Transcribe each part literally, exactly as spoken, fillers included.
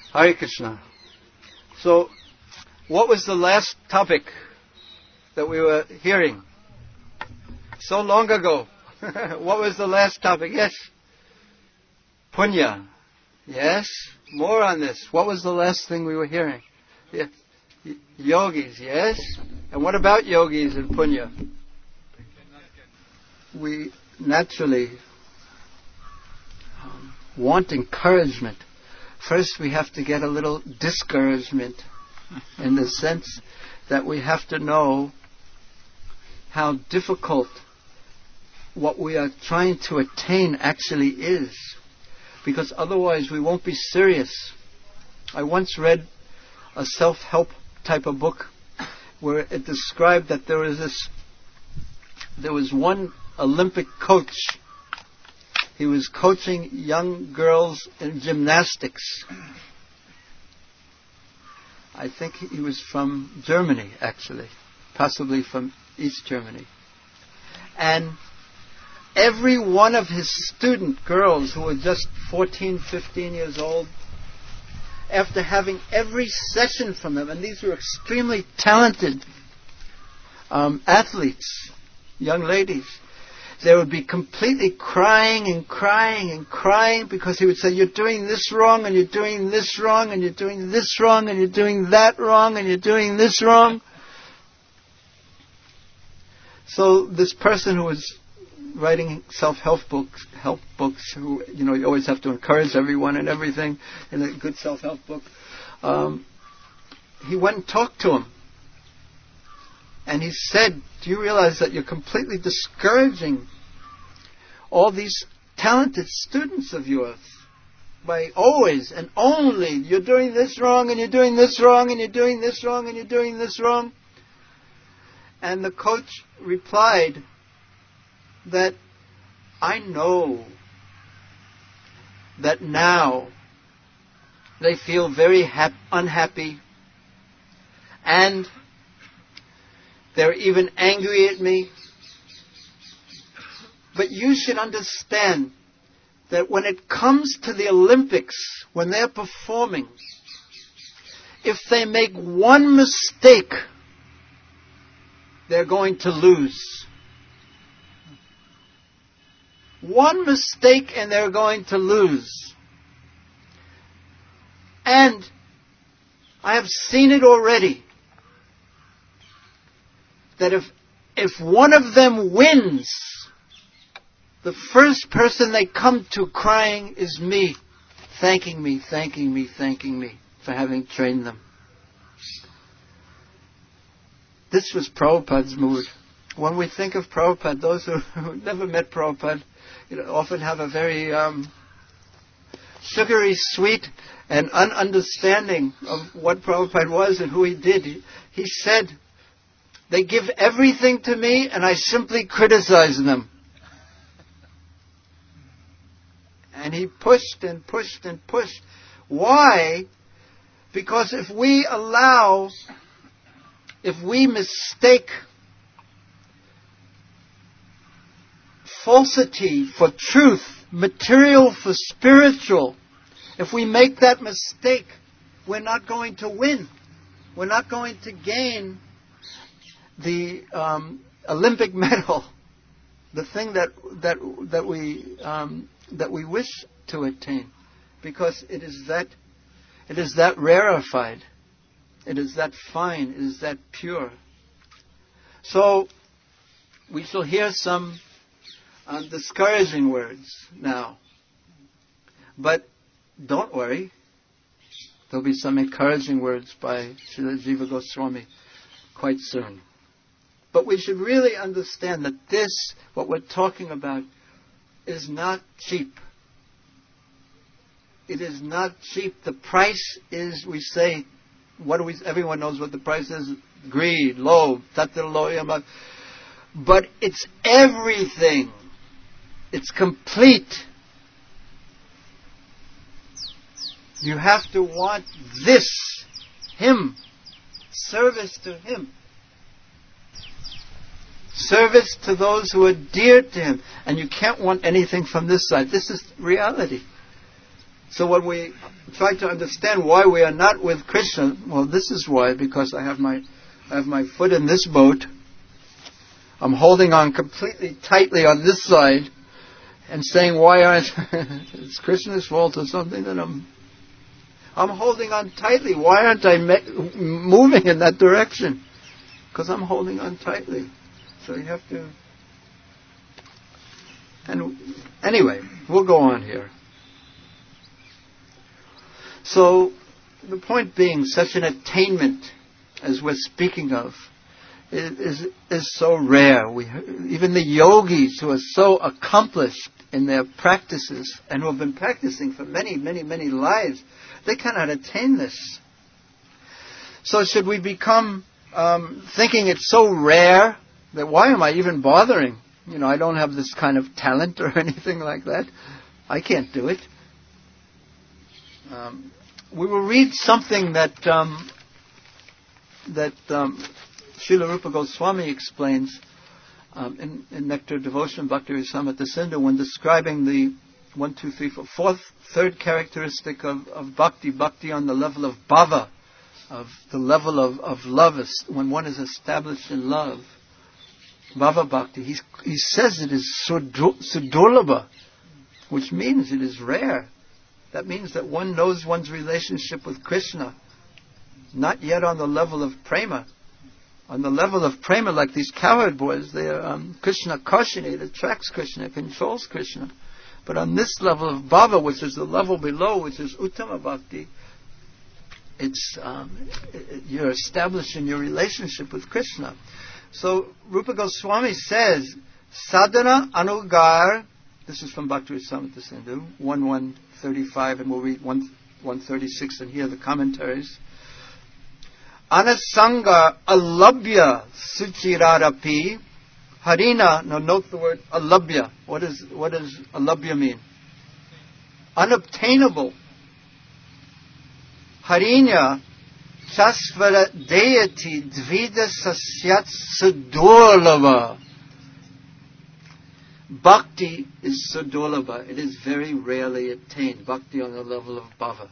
Hare Krishna. So, what was the last topic that we were hearing? So long ago. What was the last topic? Yes. Punya. Yes. More on this. What was the last thing we were hearing? Yeah. Y- yogis. Yes. And what about yogis and punya? We naturally um, want encouragement. First, we have to get a little discouragement in the sense that we have to know how difficult what we are trying to attain actually is. Because otherwise we won't be serious. I once read a self-help type of book where it described that there was this, there was one Olympic coach. He was coaching young girls in gymnastics. I think he was from Germany, actually. Possibly from East Germany. And every one of his student girls who were just fourteen, fifteen years old, after having every session from them, and these were extremely talented um, athletes, young ladies, they would be completely crying and crying and crying because he would say, you're doing this wrong, and you're doing this wrong, and you're doing this wrong, and you're doing that wrong, and you're doing this wrong. So this person who was writing self-help books, help books, who, you know, you always have to encourage everyone and everything in a good self-help book, um, he went and talked to him. And he said, do you realize that you're completely discouraging all these talented students of yours by always and only, you're doing this wrong, and you're doing this wrong, and you're doing this wrong, and you're doing this wrong? And the coach replied that I know that now they feel very hap- unhappy, and they're even angry at me. But you should understand that when it comes to the Olympics, when they're performing, if they make one mistake, they're going to lose. One mistake and they're going to lose. And I have seen it already, that if if one of them wins, the first person they come to crying is me, thanking me, thanking me, thanking me for having trained them. This was Prabhupada's mood. When we think of Prabhupada, those who, who never met Prabhupada, you know, often have a very um, sugary, sweet, and ununderstanding of what Prabhupada was and who he did. He, he said, they give everything to me and I simply criticize them. And he pushed and pushed and pushed. Why? Because if we allow, if we mistake falsity for truth, material for spiritual, if we make that mistake, we're not going to win. We're not going to gain the um, Olympic medal, the thing that that that we um, that we wish to attain, because it is that it is that rarefied, it is that fine, it is that pure. So we shall hear some um, discouraging words now, but don't worry, there'll be some encouraging words by Srila Jiva Goswami quite soon. But we should really understand that this, what we're talking about, is not cheap. It is not cheap. The price is, we say, what do we? Everyone knows what the price is: greed, loathe, tattva. But it's everything. It's complete. You have to want this, Him, service to Him. Service to those who are dear to Him. And you can't want anything from this side. This is reality. So when we try to understand why we are not with Krishna, well, this is why, because I have my I have my foot in this boat. I'm holding on completely tightly on this side and saying, why aren't it's Krishna's fault or something that I'm I'm holding on tightly. Why aren't I me- moving in that direction? Because I'm holding on tightly. So you have to... And anyway, we'll go on here. So, the point being, such an attainment as we're speaking of is, is, is so rare. We, even the yogis who are so accomplished in their practices and who have been practicing for many, many, many lives, they cannot attain this. So should we become um, thinking it's so rare that why am I even bothering? You know, I don't have this kind of talent or anything like that. I can't do it. Um, we will read something that um, that um, Srila Rupa Goswami explains um, in, in Nectar Devotion Bhakti Rasamrita Sindhu when describing the one, two, three, four, fourth, third characteristic of, of bhakti, bhakti on the level of bhava, of the level of, of love, is when one is established in love. Bhava bhakti, he, he says it is sudurlabha, which means it is rare. That means that one knows one's relationship with Krishna, not yet on the level of prema. On the level of prema, like these cowherd boys, they are um, Krishna Karshini, it attracts Krishna, controls Krishna. But on this level of bhava, which is the level below, which is uttama bhakti, it's um, it, you're establishing your relationship with Krishna. So Rupa Goswami says, sadhana anugar, this is from Bhakti Rasamrita Sindhu, one one thirty-five, and we'll read one one thirty-six and hear the commentaries. Anasanga alabhya suchirarapi harina. Now note the word alabhya. What is what does alabhya mean? Unobtainable. Harinya chasvara deity dvida sasyat sudurlava. Bhakti is sudurlabha. It is very rarely attained. Bhakti on the level of bhava.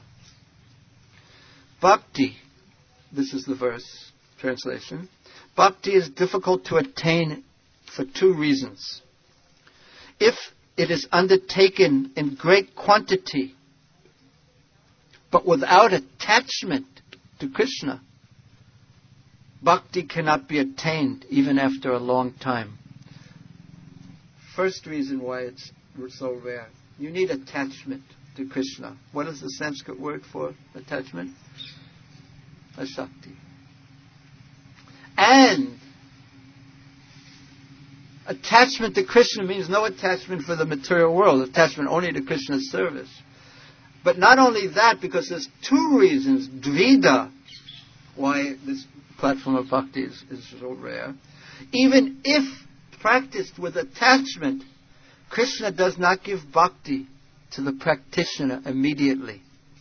Bhakti, this is the verse translation. Bhakti is difficult to attain for two reasons. If it is undertaken in great quantity, but without attachment to Krishna, bhakti cannot be attained even after a long time. First reason why it's so rare. You need attachment to Krishna. What is the Sanskrit word for attachment? Ashakti. And attachment to Krishna means no attachment for the material world, attachment only to Krishna's service. But not only that, because there's two reasons, dvida, why this platform of bhakti is, is so rare. Even if practiced with attachment, Krishna does not give bhakti to the practitioner immediately.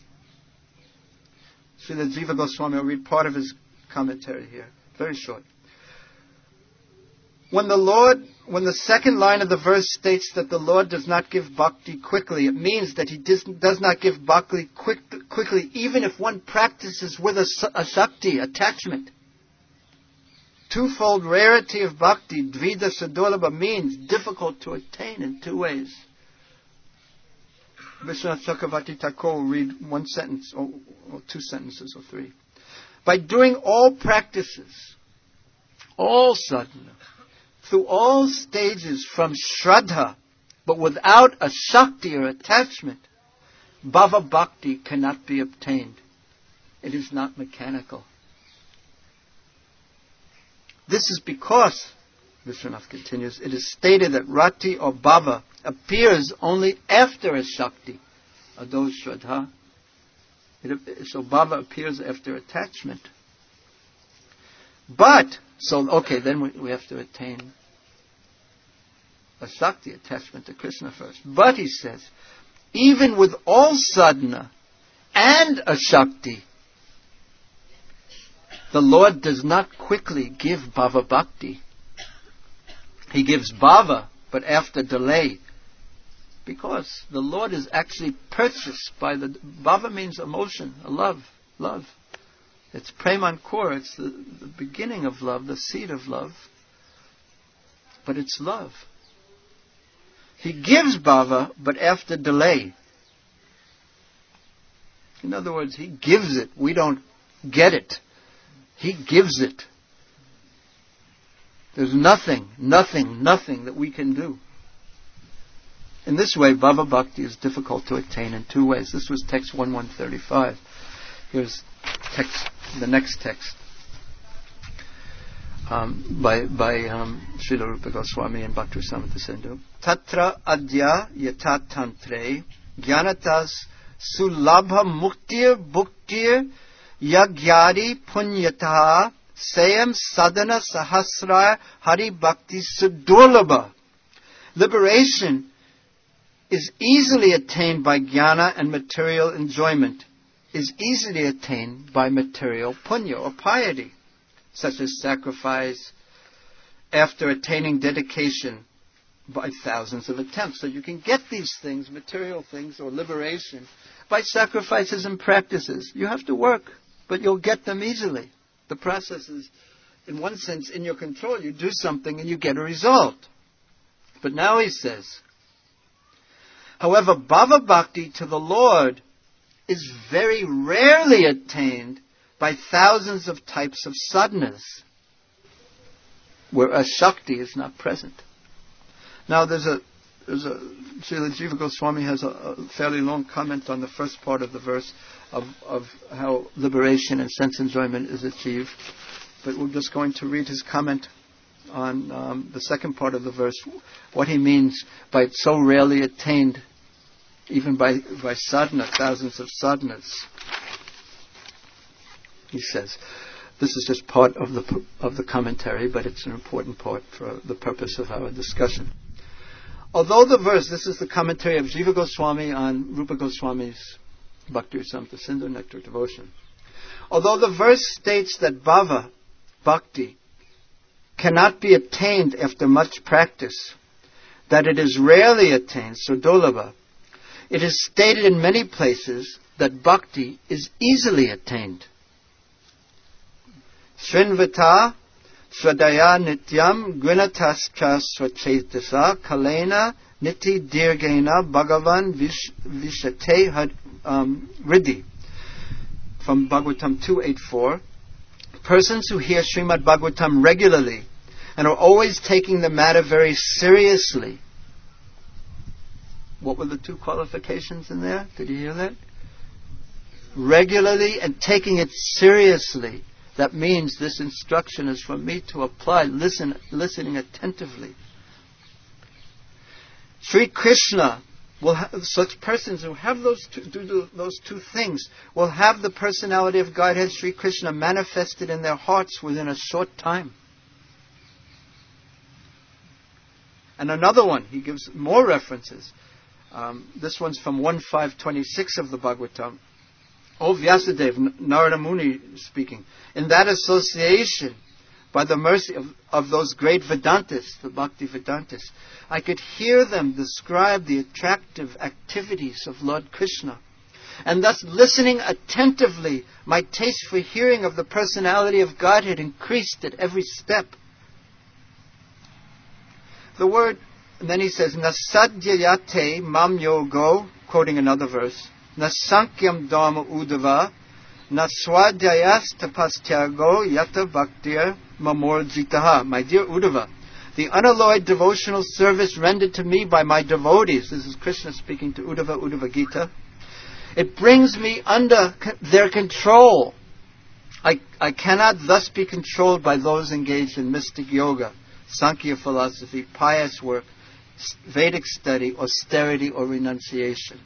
Srila Jiva Goswami, I'll read part of his commentary here, very short. When the Lord, when the second line of the verse states that the Lord does not give bhakti quickly, it means that He does, does not give bhakti quick, quickly, even if one practices with a, a shakti, attachment. Twofold rarity of bhakti, dvida sadurlabha, means difficult to attain in two ways. Vishwanath Chakravarti Thakur will read one sentence, or, or two sentences, or three. By doing all practices, all sadhana, through all stages from shraddha, but without a shakti or attachment, bhava bhakti cannot be obtained. It is not mechanical. This is because, Vishwanath continues, it is stated that rati or bhava appears only after a shakti, adho shraddha. It, so bhava appears after attachment. But, so, okay, then we, we have to attain a shakti, attachment to Krishna first. But, he says, even with all sadhana and a shakti, the Lord does not quickly give bhava bhakti. He gives bhava, but after delay. Because the Lord is actually purchased by the... Bhava means emotion, a love, love. It's Premankur, it's the, the beginning of love, the seed of love. But it's love. He gives bhava, but after delay. In other words, He gives it. We don't get it. He gives it. There's nothing, nothing, nothing that we can do. In this way, bhava bhakti is difficult to attain in two ways. This was text one one thirty-five. Here's text, the next text. Um, by by um, Srila Rupa Goswami and Bhakti-rasamrita Sindhu. Tatra adya yata tantre gyanatas sulabha muktir bhuktir yagyari punyataha sayam sadhana sahasraya hari bhakti sudurlabha. Liberation is easily attained by jnana and material enjoyment, is easily attained by material punya or piety, such as sacrifice, after attaining dedication by thousands of attempts. So you can get these things, material things or liberation, by sacrifices and practices. You have to work, but you'll get them easily. The process is, in one sense, in your control. You do something and you get a result. But now he says, however, bhava bhakti to the Lord is very rarely attained by thousands of types of sadhanas, where a Shakti is not present. Now there's a, there's a, Srila Jiva Goswami has a, a fairly long comment on the first part of the verse of, of how liberation and sense enjoyment is achieved. But we're just going to read his comment on um, the second part of the verse, what he means by it's so rarely attained, even by, by sadhana, thousands of sadhanas. He says, this is just part of the of the commentary, but it's an important part for the purpose of our discussion. Although the verse, this is the commentary of Jiva Goswami on Rupa Goswami's Bhakti-rasamrita Sindhu, Nectar Devotion. Although the verse states that bhava, bhakti, cannot be attained after much practice, that it is rarely attained, sudurlabha, it is stated in many places that bhakti is easily attained. Srinvata swadaya nityam gunatascha swachetasa kalena niti dirgena bhagavan vish, vishate had, um, riddhi. From Bhagavatam two eighty-four. Persons who hear Srimad Bhagavatam regularly and are always taking the matter very seriously. What were the two qualifications in there? Did you hear that? Regularly and taking it seriously. That means this instruction is for me to apply, listen, listening attentively. Sri Krishna will have, such persons who have those two, do those two things will have the personality of Godhead Sri Krishna manifested in their hearts within a short time. And another one, he gives more references. Um, this one's from one five twenty-six of the Bhagavatam. O Vyasadeva, Narada Muni speaking, in that association, by the mercy of, of those great Vedantists, the Bhakti Vedantists, I could hear them describe the attractive activities of Lord Krishna. And thus, listening attentively, my taste for hearing of the personality of Godhead increased at every step. The word, and then he says, Nasadyayate mam yogo, quoting another verse, Na sankyam dharma udava, na swadhyayas tapastyago yata bhaktir mamorjitaha. My dear Uddhava, the unalloyed devotional service rendered to me by my devotees, this is Krishna speaking to Uddhava, Uddhava Gita, it brings me under their control. I, I cannot thus be controlled by those engaged in mystic yoga, Sankhya philosophy, pious work, Vedic study, austerity, or renunciation.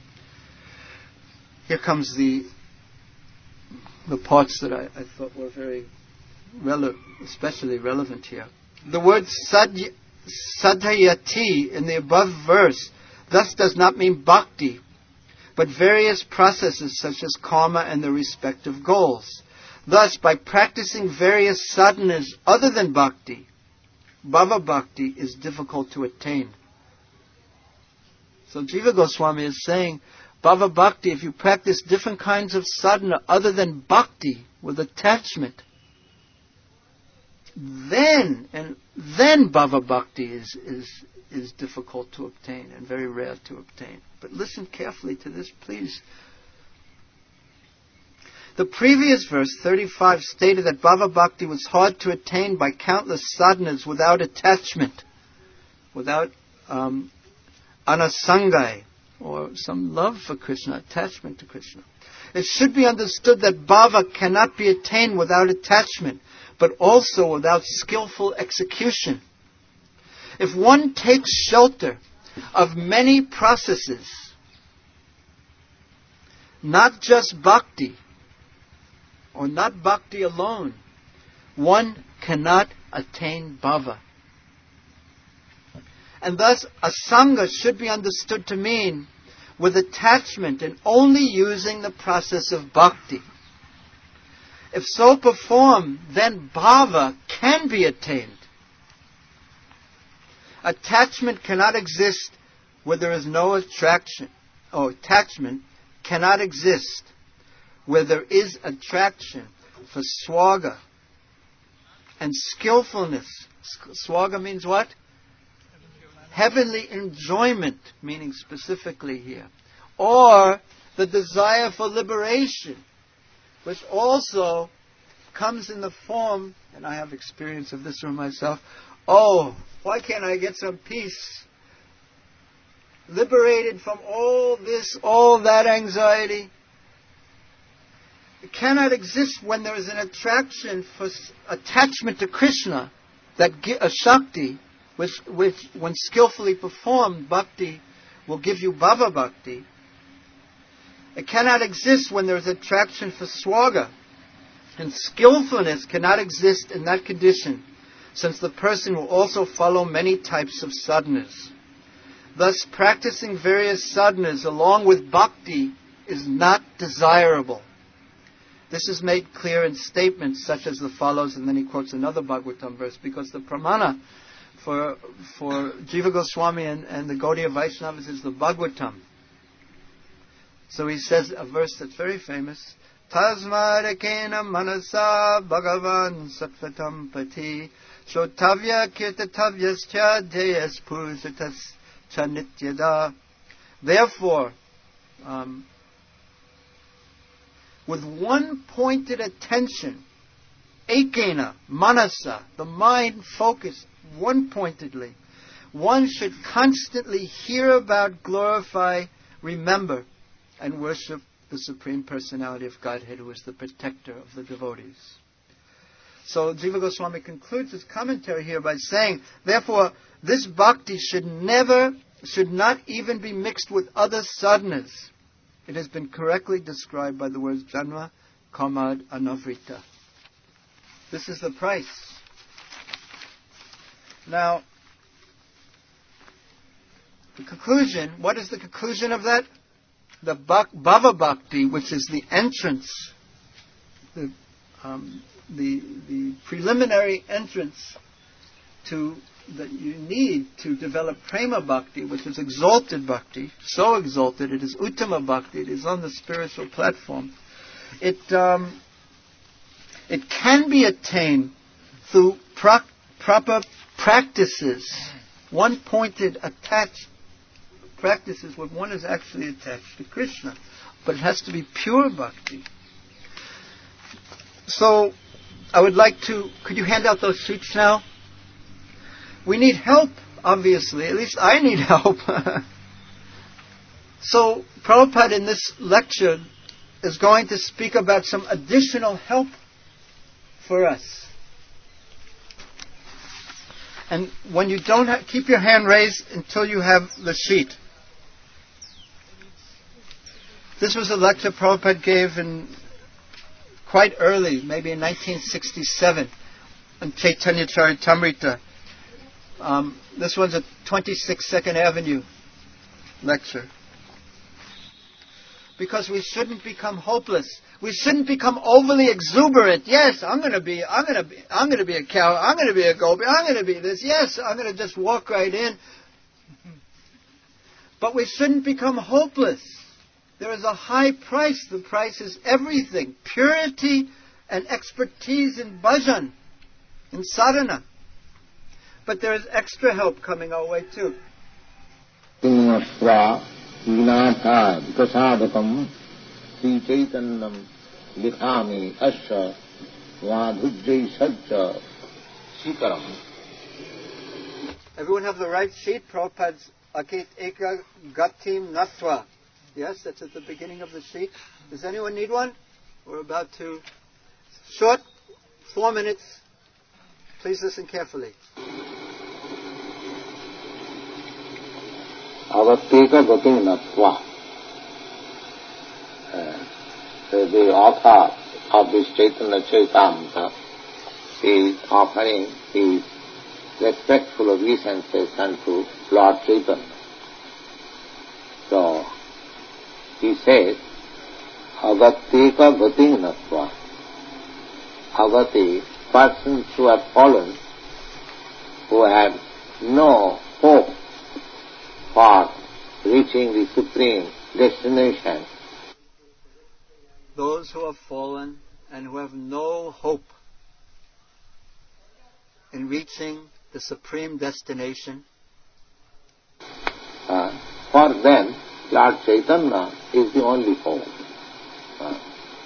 Here comes the the parts that I, I thought were very rele- especially relevant here. The word sadhy- sadhayati in the above verse thus does not mean bhakti, but various processes such as karma and their respective goals. Thus, by practicing various sadhanas other than bhakti, bhava bhakti is difficult to attain. So Jiva Goswami is saying, Bhava Bhakti, if you practice different kinds of sadhana other than bhakti, with attachment, then, and then Bhava Bhakti is, is, is difficult to obtain and very rare to obtain. But listen carefully to this, please. The previous verse, thirty-five, stated that Bhava Bhakti was hard to attain by countless sadhanas without attachment, without um, anasangai, or some love for Krishna, attachment to Krishna. It should be understood that bhava cannot be attained without attachment, but also without skillful execution. If one takes shelter of many processes, not just bhakti, or not bhakti alone, one cannot attain bhava. And thus, asanga should be understood to mean with attachment and only using the process of bhakti. If so performed, then bhava can be attained. Attachment cannot exist where there is no attraction, or attachment cannot exist where there is attraction for swaga and skillfulness. Swaga means what? Heavenly enjoyment, meaning specifically here. Or the desire for liberation, which also comes in the form, and I have experience of this for myself, oh, why can't I get some peace? Liberated from all this, all that anxiety. It cannot exist when there is an attraction for attachment to Krishna, that a Shakti, which, which when skillfully performed, bhakti will give you bhava bhakti. It cannot exist when there is attraction for swaga. And skillfulness cannot exist in that condition, since the person will also follow many types of sadhanas. Thus, practicing various sadhanas along with bhakti is not desirable. This is made clear in statements such as the follows, and then he quotes another Bhagavatam verse, because the pramana for for Jiva Goswami and, and the Gaudiya Vaishnavas is the Bhagavatam. So he says a verse that's very famous, Tasmadakena manasa bhagavan sattvatam pati shotavya kirtatavyascha deyas pursatas cha nityada. Therefore, um, with one pointed attention, ekena, manasa, the mind focused one pointedly, one should constantly hear about, glorify, remember, and worship the Supreme Personality of Godhead, who is the protector of the devotees. So Jiva Goswami concludes his commentary here by saying, therefore, this bhakti should never, should not even be mixed with other sadhanas. It has been correctly described by the words janma, kamad, anavrita. This is the price. Now, the conclusion, what is the conclusion of that? The bhak, bhava bhakti, which is the entrance, the, um, the, the preliminary entrance to that you need to develop prema bhakti, which is exalted bhakti, so exalted, it is uttama bhakti, it is on the spiritual platform. It um, it can be attained through pro- proper practices, one-pointed attached practices when one is actually attached to Krishna, but it has to be pure bhakti. So, I would like to, could you hand out those sheets now? We need help, obviously. At least I need help. So, Prabhupada in this lecture is going to speak about some additional help for us. And when you don't have, keep your hand raised until you have the sheet. This was a lecture Prabhupada gave in quite early, maybe in nineteen sixty-seven, on Chaitanya Charitamrita. Um, this one's a twenty-six Second Avenue lecture. Because we shouldn't become hopeless. We shouldn't become overly exuberant. Yes, I'm going to be, I'm going to be, I'm going to be a cow. I'm going to be a gopi. I'm going to be this. Yes, I'm going to just walk right in. But we shouldn't become hopeless. There is a high price. The price is everything. Purity and expertise in bhajan, in sadhana. But there is extra help coming our way too. Swa Vinatha Vikasadakam Sri Chaitanyam Likhami Asya Vadhujjai Sajja Sikaram. Everyone have the right sheet? Prabhupada's Akit Eka Gatim Natva. Yes, that's at the beginning of the sheet. Does anyone need one? We're about to... Short, four minutes. Please listen carefully. Avateka Gatim Natva. The author of this Chaitanya Charitamrita is offering his respectful obeisances unto Lord Chaitanya. So, he says, Agateka Gatim Natva. Agati, persons who have fallen, who have no hope for reaching the supreme destination. Those who have fallen and who have no hope in reaching the supreme destination. Uh, for them, Lord Chaitanya is the only hope. Uh,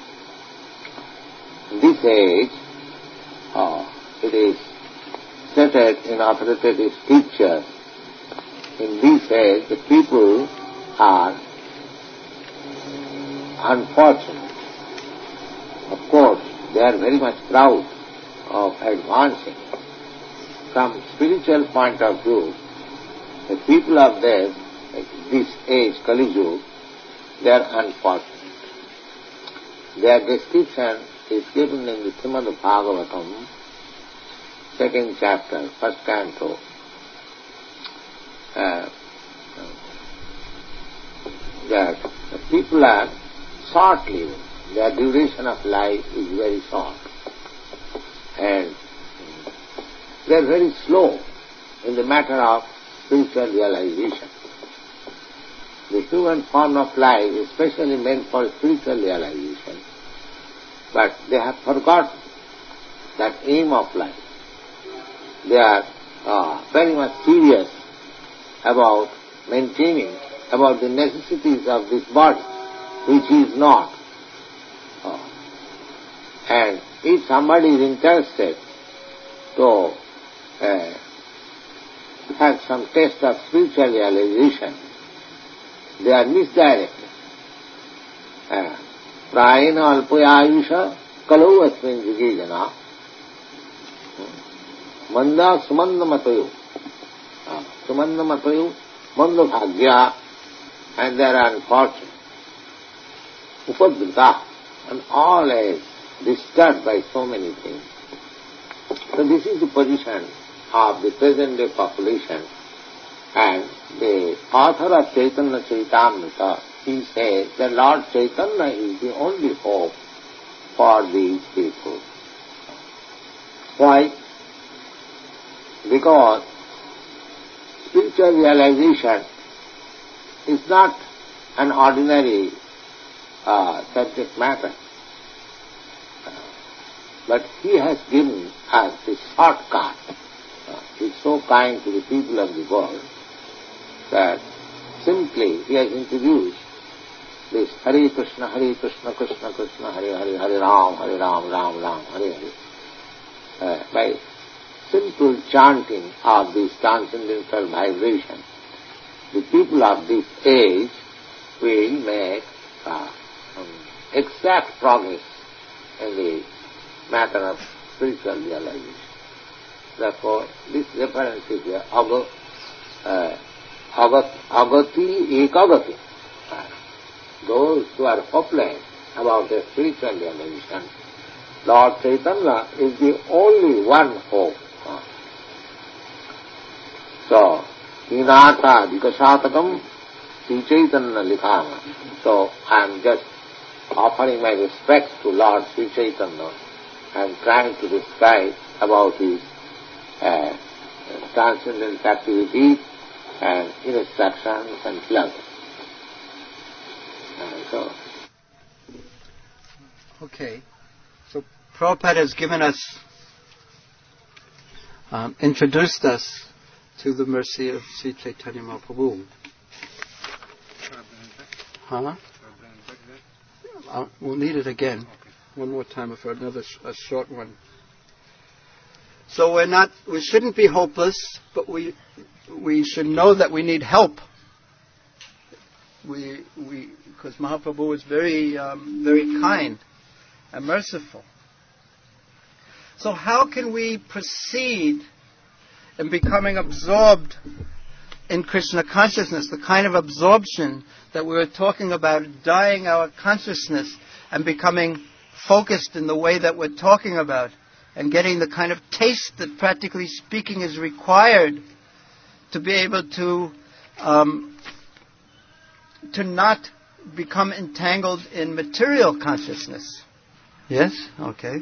in this age, uh, it is stated in authoritative scriptures, in this age the people are unfortunate. Of course, they are very much proud of advancing. From spiritual point of view, the people of this, this age, Kali Yuga, they are unfortunate. Their description is given in the Srimad Bhagavatam, second chapter, first canto. Uh, that the people are short-lived. Their duration of life is very short. And they are very slow in the matter of spiritual realization. The human form of life is specially meant for spiritual realization, but they have forgotten that aim of life. They are uh, very much serious about maintaining, about the necessities of this body, which is not. Uh, and if somebody is interested to uh, have some taste of spiritual realization, they are misdirected. Prayena alpayayusha kalau asmin jige jana manda sumanda matayo sumanda matayo manda bhagya, and they are unfortunate. Upadrita, and all is disturbed by so many things. So this is the position of the present day population, and the author of Chaitanya Charitamrita, he says that Lord Chaitanya is the only hope for these people. Why? Because spiritual realization is not an ordinary uh, subject matter, but he has given us the shortcut. Uh, he is so kind to the people of the world that simply he has introduced this Hare Krishna, Hare Krishna, Krishna Krishna, Hare Hare, Hare Ram, Hare Ram, Ram Ram, Hare Hare. Uh, by simple chanting of this transcendental vibration, the people of this age will make uh, um, exact progress in the matter of spiritual realization. Therefore, this reference is here, Aga, uh, Agat, Agati Ekagati. Uh, those who are hopeless about their spiritual realization, Lord Chaitanya is the only one hope. Uh, so, Hinata Dikasatakam Sri Chaitanya Likhama. So, I am just offering my respects to Lord Sri Chaitanya and trying to describe about his uh, transcendent activities and instructions and philosophy. And so, okay. So Prabhupada has given us, um, introduced us to the mercy of Sri Chaitanya Mahaprabhu. Huh? Uh, we'll need it again. One more time for another sh- a short one. So we're not, we shouldn't be hopeless, but we we should know that we need help. We we because Mahaprabhu is very um, very kind and merciful. So how can we proceed in becoming absorbed in Krishna consciousness, the kind of absorption that we were talking about, dying our consciousness and becoming focused in the way that we're talking about, and getting the kind of taste that, practically speaking, is required to be able to um, to not become entangled in material consciousness. Yes? Okay.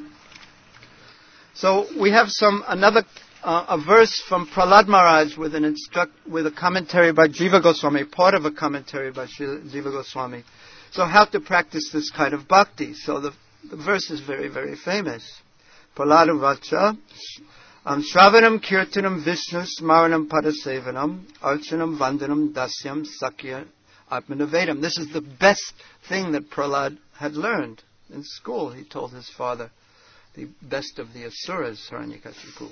So we have some another uh, a verse from Prahlad Maharaj with an instruct with a commentary by Jiva Goswami, part of a commentary by Jiva Goswami. So how to practice this kind of bhakti? So the, the verse is very, very famous. Prahlad Vacha, um, Shravanam Kirtanam Vishnu Smaranam Padasevanam Archanam Vandanam Dasyam Sakya Atmanavedam. This is the best thing that Prahlad had learned in school. He told his father, the best of the asuras, Hiranyakashipu.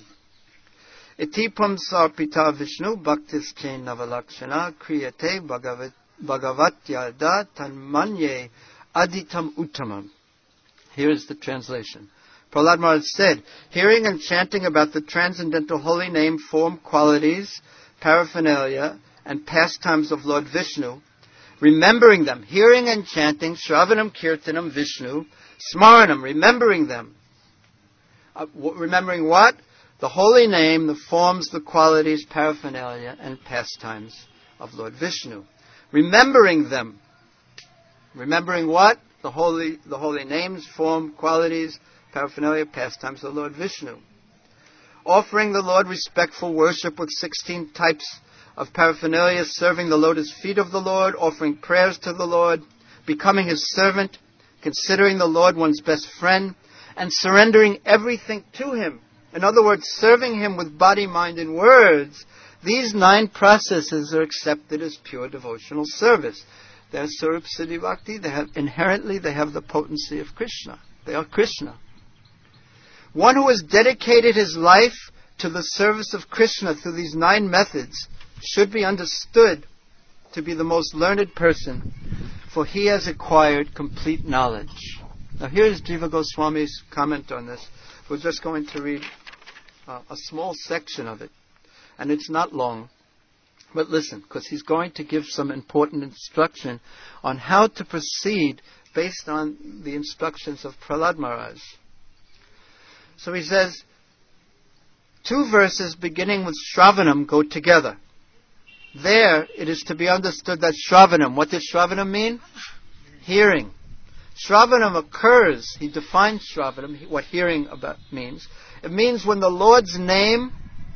Itipam sarpita Vishnu bhaktis chain navalakshana kriyate bhagavat bhagavatyada tanmanye aditam uttamam. Here is the translation. Prahlad Maharaj said, hearing and chanting about the transcendental holy name, form, qualities, paraphernalia, and pastimes of Lord Vishnu, remembering them, hearing and chanting, Shravanam Kirtanam Vishnu, Smaranam, remembering them. Uh, w- remembering what? The holy name, the forms, the qualities, paraphernalia, and pastimes of Lord Vishnu. Remembering them. Remembering what? The holy, the holy names, form, qualities, paraphernalia, pastimes of Lord Vishnu. Offering the Lord respectful worship with sixteen types of paraphernalia, serving the lotus feet of the Lord, offering prayers to the Lord, becoming His servant, considering the Lord one's best friend, and surrendering everything to Him. In other words, serving Him with body, mind, and words. These nine processes are accepted as pure devotional service. They are Sarup Siddhi Bhakti. They have, inherently, they have the potency of Krishna. They are Krishna. One who has dedicated his life to the service of Krishna through these nine methods should be understood to be the most learned person, for he has acquired complete knowledge. Now here's Jiva Goswami's comment on this. We're just going to read uh, a small section of it, and it's not long. But listen, because he's going to give some important instruction on how to proceed based on the instructions of Prahlad Maharaj. So he says, two verses beginning with Shravanam go together. There, it is to be understood that Shravanam, what does Shravanam mean? Hearing. Shravanam occurs, he defines Shravanam, what hearing about means. It means when the Lord's name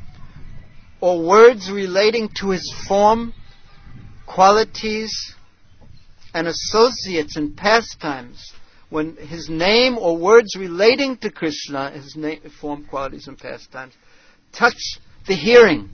or words relating to His form, qualities, and associates and pastimes, when His name or words relating to Krishna, His name, form, qualities, and pastimes, touch the hearing.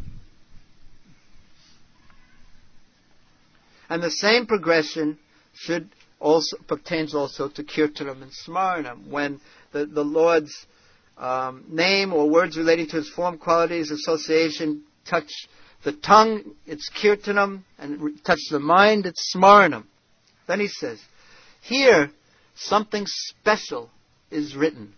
And the same progression should also pertains also to Kirtanam and Smaranam, when the, the Lord's um, name or words relating to His form, qualities, association touch the tongue, it's Kirtanam, and re- touch the mind, it's Smaranam. Then he says, here, something special is written.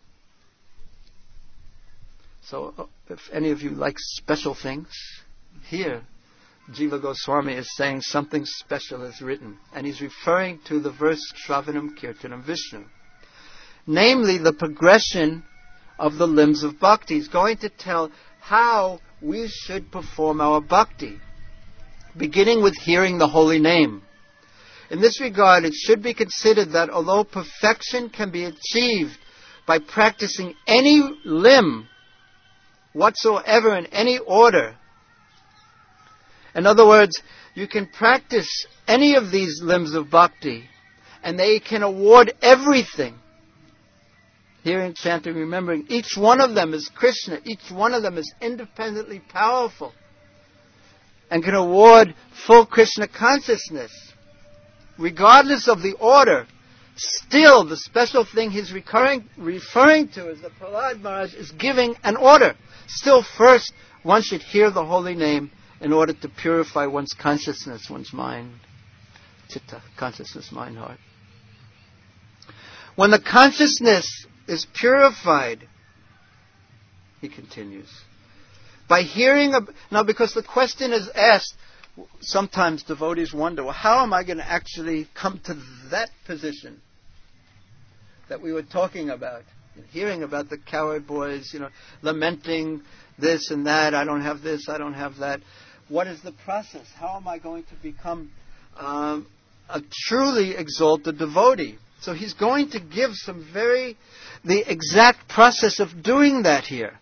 So, uh, if any of you like special things, here, Jiva Goswami is saying something special is written. And he's referring to the verse Shravanam Kirtanam Vishnu. Namely, the progression of the limbs of bhakti. He's going to tell how we should perform our bhakti, beginning with hearing the holy name. In this regard, it should be considered that although perfection can be achieved by practicing any limb whatsoever in any order, In other words, you can practice any of these limbs of bhakti, and they can award everything. Hearing, chanting, remembering, each one of them is Krishna. Each one of them is independently powerful and can award full Krishna consciousness. Regardless of the order, still the special thing he's recurring, referring to is that Prahlad Maharaj is giving an order. Still, first, one should hear the holy name in order to purify one's consciousness, one's mind, chitta, consciousness, mind, heart. When the consciousness is purified, he continues, by hearing, ab- now because the question is asked, sometimes devotees wonder, well, how am I going to actually come to that position that we were talking about? Hearing about the cowherd boys, you know, lamenting this and that, I don't have this, I don't have that. What is the process? How am I going to become um, a truly exalted devotee? So he's going to give some very, the exact process of doing that here.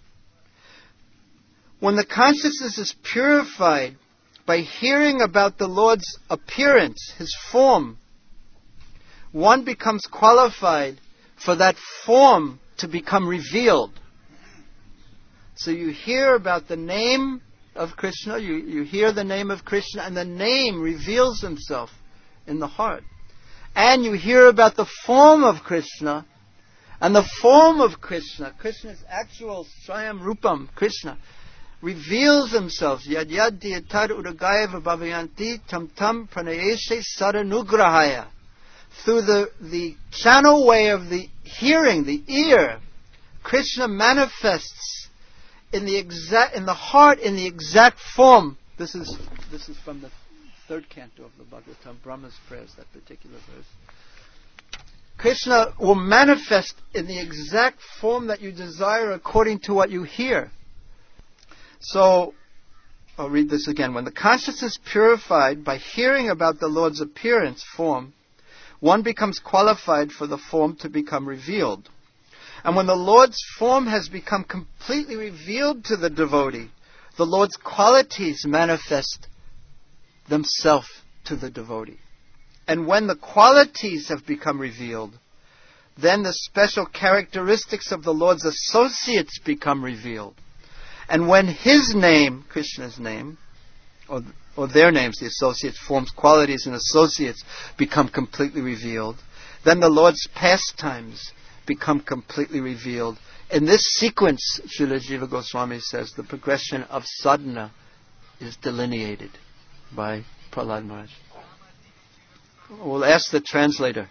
When the consciousness is purified by hearing about the Lord's appearance, His form, one becomes qualified for that form to become revealed. So you hear about the name of Krishna, you, you hear the name of Krishna, and the name reveals himself in the heart. And you hear about the form of Krishna, and the form of Krishna, Krishna's actual Swayam Rupam, Krishna, reveals himself. Yad yad diyatad udagaya vabhavanti tam tam pranayeshe saranugrahaya. Through the, the channel way of the hearing, the ear, Krishna manifests in the exact, in the heart, in the exact form. This is this is from the third canto of the Bhagavatam, Brahma's prayers, that particular verse. Krishna will manifest in the exact form that you desire according to what you hear. So, I'll read this again. When the consciousness is purified by hearing about the Lord's appearance, form, one becomes qualified for the form to become revealed. And when the Lord's form has become completely revealed to the devotee, the Lord's qualities manifest themselves to the devotee. And when the qualities have become revealed, then the special characteristics of the Lord's associates become revealed. And when His name, Krishna's name, or, or their names, the associates, forms, qualities, and associates become completely revealed, then the Lord's pastimes become completely revealed. In this sequence, Srila Jiva Goswami says, the progression of sadhana is delineated by Prahlad Maharaj. We'll ask the translator.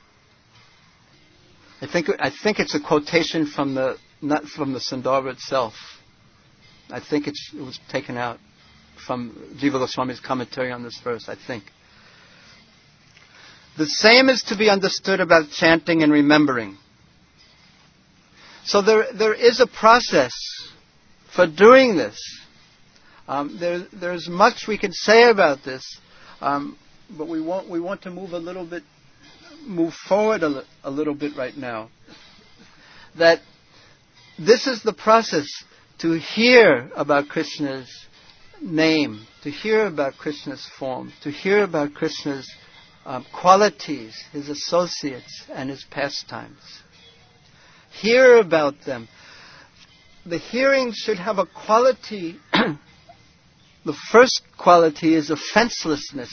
I think I think it's a quotation from the not from the Sandarbha itself. I think it's, it was taken out from Jiva Goswami's commentary on this verse, I think. The same is to be understood about chanting and remembering. So there there is a process for doing this. Um, there there's much we can say about this, um, but we want we want to move a little bit, move forward a, li- a little bit right now. That this is the process to hear about Krishna's name, to hear about Krishna's form, to hear about Krishna's um, qualities, His associates, and His pastimes. Hear about them. The hearing should have a quality. The first quality is offenselessness.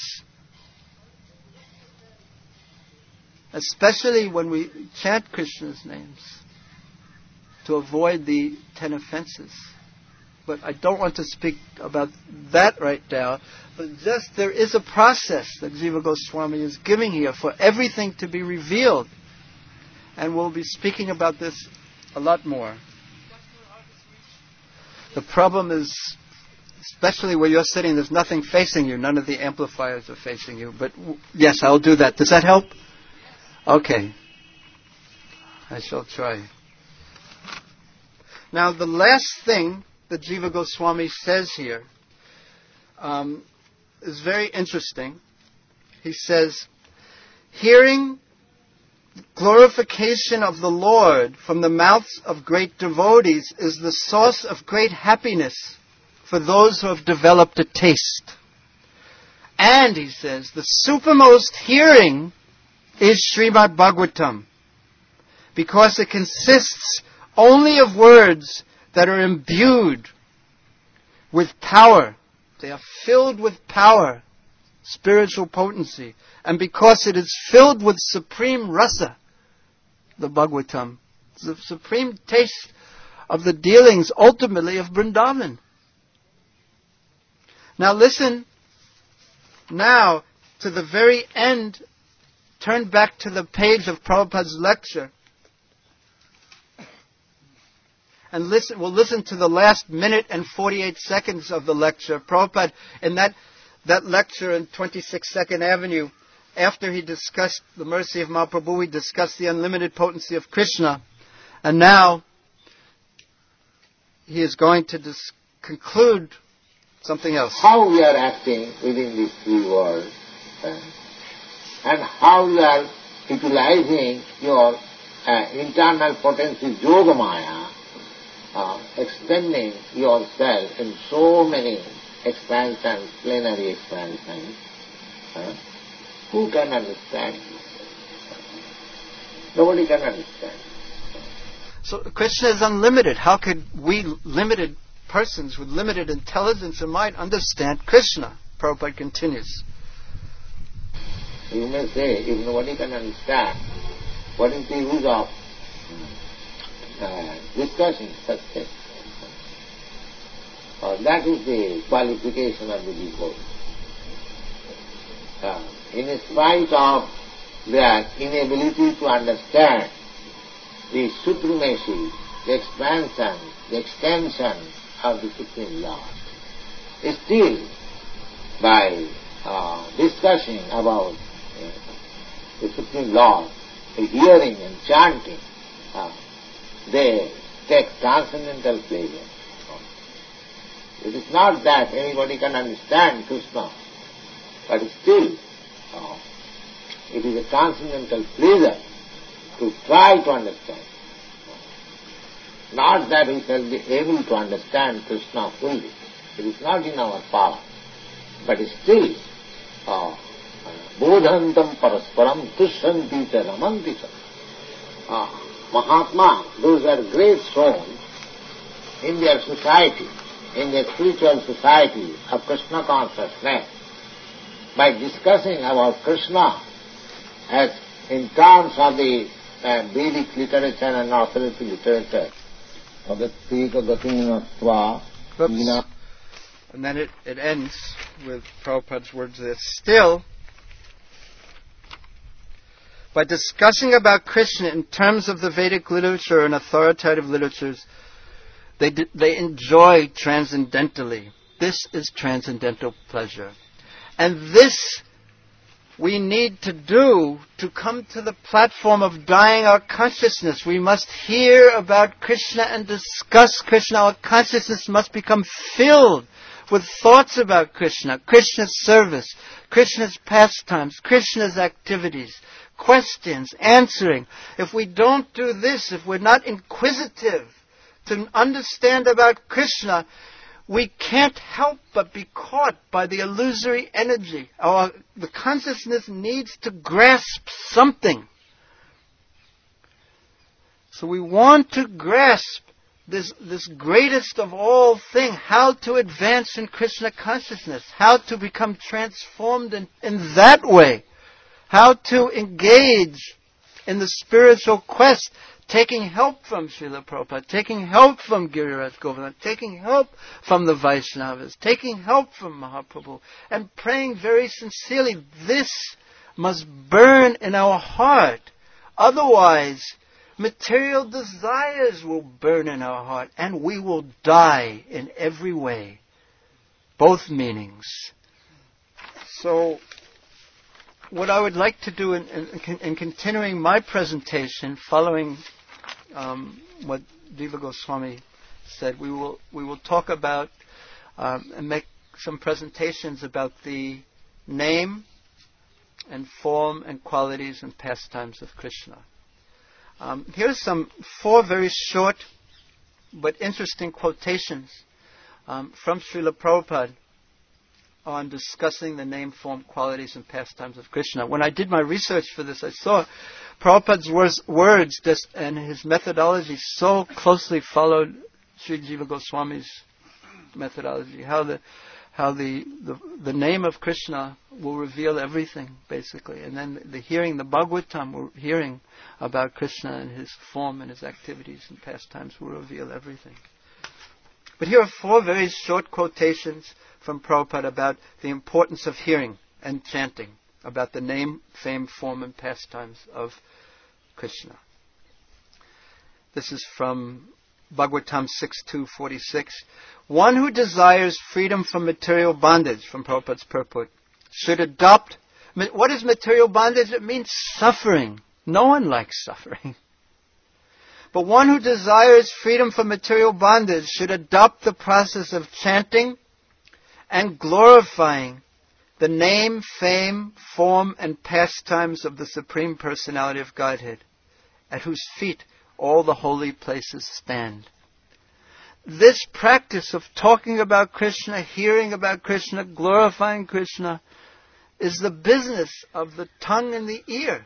Especially when we chant Krishna's names, to avoid the ten offenses. But I don't want to speak about that right now. But just there is a process that Jiva Goswami is giving here for everything to be revealed. And we'll be speaking about this a lot more. The problem is, especially where you're sitting, there's nothing facing you. None of the amplifiers are facing you. But w- yes, I'll do that. Does that help? Okay. I shall try. Now, the last thing that Jiva Goswami says here um, is very interesting. He says, hearing glorification of the Lord from the mouths of great devotees is the source of great happiness for those who have developed a taste. And, he says, the supermost hearing is Srimad Bhagavatam, because it consists only of words that are imbued with power. They are filled with power, spiritual potency. And because it is filled with supreme rasa, the Bhagavatam, the supreme taste of the dealings ultimately of Vrindavan. Now listen now to the very end. Turn back to the page of Prabhupada's lecture. And listen, we'll listen to the last minute and forty-eight seconds of the lecture. Prabhupada, in that, that lecture in twenty-six Second Avenue, after he discussed the mercy of Mahaprabhu, he discussed the unlimited potency of Krishna. And now, he is going to dis- conclude something else. How we are acting within these three worlds, uh, and how you are utilizing your uh, internal potency, Yogamaya, Uh, extending yourself in so many expansions, plenary expansions. Uh, who can understand? Nobody can understand. So Krishna is unlimited. How could we limited persons with limited intelligence and mind understand Krishna? Prabhupada continues. You may say, if nobody can understand, what is the use of Uh, discussing such things? Uh, that is the qualification of the devotees. Uh, in spite of their inability to understand the supremacy, the expansion, the extension of the Supreme Lord, still by uh, discussing about uh, the Supreme Lord, the hearing and chanting, uh, they take transcendental pleasure. It is not that anybody can understand Krishna, but still uh, it is a transcendental pleasure to try to understand. Not that we shall be able to understand Krishna fully. It is not in our power. But still, bodhantam parasparam tushanti cha ramanti cha. Mahatma, those are great souls in their society, in their spiritual society of Krishna consciousness, by discussing about Krishna as in terms of the uh, Vedic literature and authoritative literature, Oops. And then it, it ends with Prabhupada's words there. Still, by discussing about Krishna in terms of the Vedic literature and authoritative literatures, they they enjoy transcendentally. This is transcendental pleasure. And this we need to do to come to the platform of dying our consciousness. We must hear about Krishna and discuss Krishna. Our consciousness must become filled with thoughts about Krishna, Krishna's service, Krishna's pastimes, Krishna's activities, questions, answering. If we don't do this, if we're not inquisitive to understand about Krishna, we can't help but be caught by the illusory energy. Our, the consciousness needs to grasp something. So we want to grasp this, this greatest of all thing, how to advance in Krishna consciousness, how to become transformed in, in that way, how to engage in the spiritual quest, taking help from Srila Prabhupada, taking help from Giriraj Govardhan, taking help from the Vaishnavas, taking help from Mahaprabhu, and praying very sincerely. This must burn in our heart. Otherwise, material desires will burn in our heart, and we will die in every way. Both meanings. So, what I would like to do in, in, in continuing my presentation, following um, what Diva Goswami said, we will we will talk about um, and make some presentations about the name and form and qualities and pastimes of Krishna. Um, here's some four very short but interesting quotations um, from Srila Prabhupada on discussing the name, form, qualities, and pastimes of Krishna. When I did my research for this, I saw Prabhupada's words, words just, and his methodology so closely followed Sri Jiva Goswami's methodology. How the how the, the the name of Krishna will reveal everything, basically, and then the hearing the Bhagavatam, we're hearing about Krishna and his form and his activities and pastimes will reveal everything. But here are four very short quotations from Prabhupada about the importance of hearing and chanting, about the name, fame, form, and pastimes of Krishna. This is from Bhagavatam six two forty-six. One who desires freedom from material bondage, from Prabhupada's purport, should adopt... What is material bondage? It means suffering. No one likes suffering. But one who desires freedom from material bondage should adopt the process of chanting and glorifying the name, fame, form, and pastimes of the Supreme Personality of Godhead, at whose feet all the holy places stand. This practice of talking about Krishna, hearing about Krishna, glorifying Krishna, is the business of the tongue and the ear.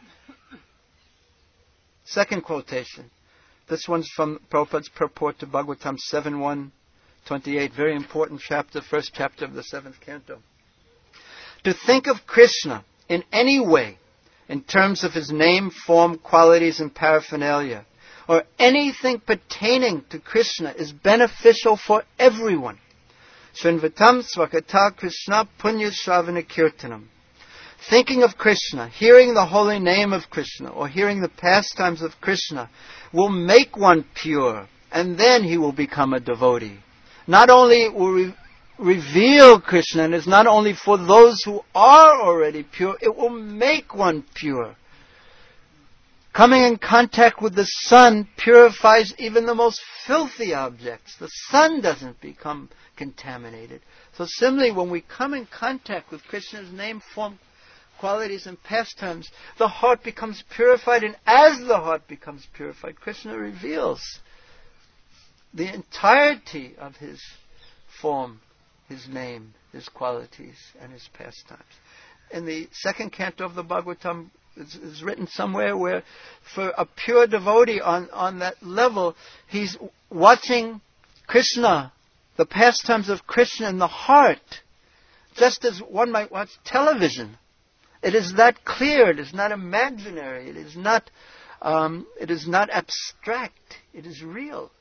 Second quotation. This one's from Prabhupada's purport to Bhagavatam seven one twenty-eight, very important chapter, first chapter of the seventh canto. To think of Krishna in any way, in terms of his name, form, qualities, and paraphernalia, or anything pertaining to Krishna, is beneficial for everyone. Srinvatam Swakata Krishna Punya Shravana Kirtanam. Thinking of Krishna, hearing the holy name of Krishna, or hearing the pastimes of Krishna, will make one pure, and then he will become a devotee. Not only will re- reveal Krishna, and it's not only for those who are already pure, it will make one pure. Coming in contact with the sun purifies even the most filthy objects. The sun doesn't become contaminated. So similarly, when we come in contact with Krishna's name, form, qualities, and pastimes, the heart becomes purified, and as the heart becomes purified, Krishna reveals the entirety of his form, his name, his qualities, and his pastimes. In the second canto of the Bhagavatam, it's, it's written somewhere where for a pure devotee on, on that level, he's watching Krishna, the pastimes of Krishna in the heart, just as one might watch television. It is that clear. It is not imaginary. It is not. Um, it is not abstract. It is real.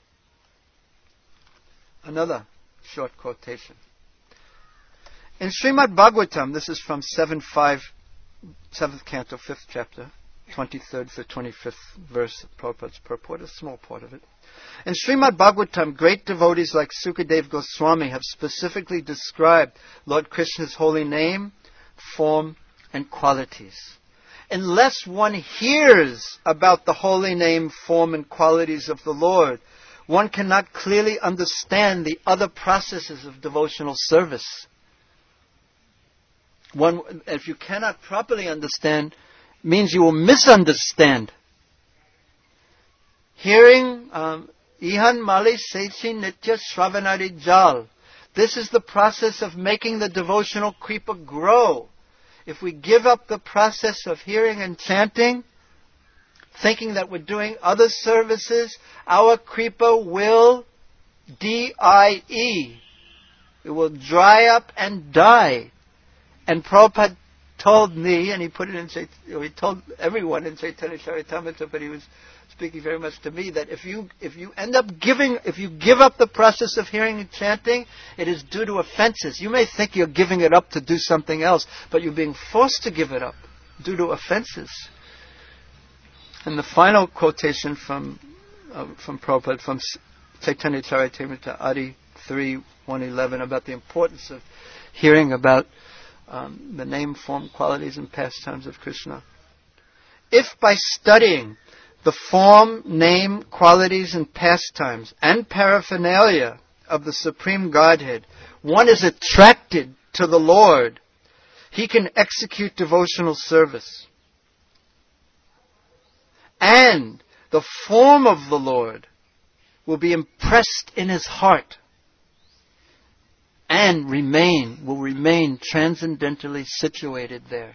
Another short quotation. In Srimad Bhagavatam, this is from seven five, seventh canto, fifth chapter, twenty-third to twenty-fifth verse of Prabhupada's purport, a small part of it. In Srimad Bhagavatam, great devotees like Sukadev Goswami have specifically described Lord Krishna's holy name, form, and qualities. Unless one hears about the holy name, form, and qualities of the Lord, one cannot clearly understand the other processes of devotional service. One, if you cannot properly understand, means you will misunderstand. Hearing, um, Ihan Mali Sechi Nitya Shravanari Jal. This is the process of making the devotional kripa grow. If we give up the process of hearing and chanting, thinking that we're doing other services, our kripa will die. It will dry up and die. And Prabhupada told me, and he put it in, he told everyone in Chaitanya Charitamrita, but he was speaking very much to me, that if you if you end up giving, if you give up the process of hearing and chanting, it is due to offenses. You may think you're giving it up to do something else, but you're being forced to give it up due to offenses. And the final quotation from uh, from Prabhupada, from Chaitanya Charitamrita, Adi three one eleven, about the importance of hearing about um, the name, form, qualities, and pastimes of Krishna. If by studying the form, name, qualities, and pastimes, and paraphernalia of the Supreme Godhead, one is attracted to the Lord, he can execute devotional service. And the form of the Lord will be impressed in his heart. and remain, will remain transcendentally situated there.